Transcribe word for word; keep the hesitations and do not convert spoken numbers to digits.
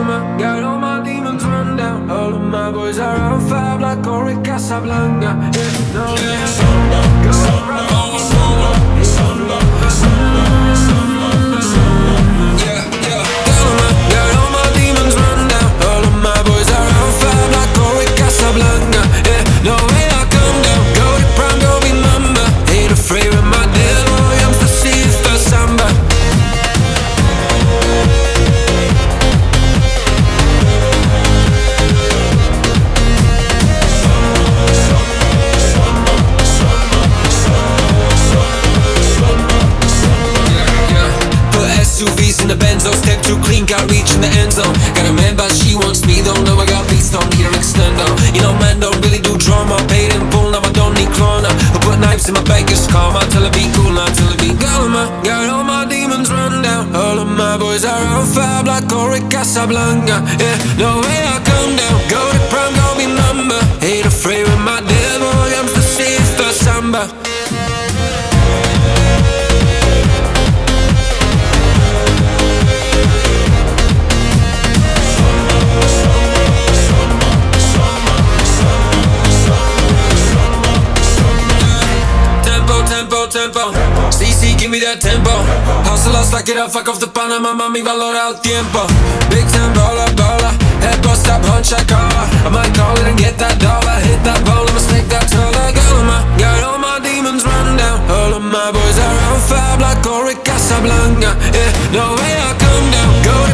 Calma, got all my demons run down. All of my boys are on fire like Ori Casablanca. Yeah, no, yeah. Samba, samba, samba, samba, yeah, yeah. Calma, got all my demons run down. All of my boys are on fire like Ori Casablanca. Yeah, no way I come down. Go to prime, go be mama. Ain't afraid of my devil. I'm the sister samba. S U Vs in the Benzo, step too clean, got reach in the end zone. Got a man but she wants me, don't know I got beats, don't need an extendo. You know man don't really do drama, paid in full, now I don't need corner. I put knives in my bag, it's calm, I tell her be cool, now I tell her be calma. Got all my demons run down, all of my boys are on fire like Ori Casablanca. Yeah, no way I come down, go to prime, go be number. Ain't afraid with my devil, I'm the sister samba. Tempo, C C, give me that tempo. Hustle, stack it up, fuck off the Panama, mami, valora el tiempo. Big time baller, baller, head bust up, hunch, I call her. I might call it and get that dollar. Hit that bowl, I'ma snake that taller. Calma, got all my demons run down. All of my boys are on fire like Ori Casablanca. Yeah, no way I come down. Go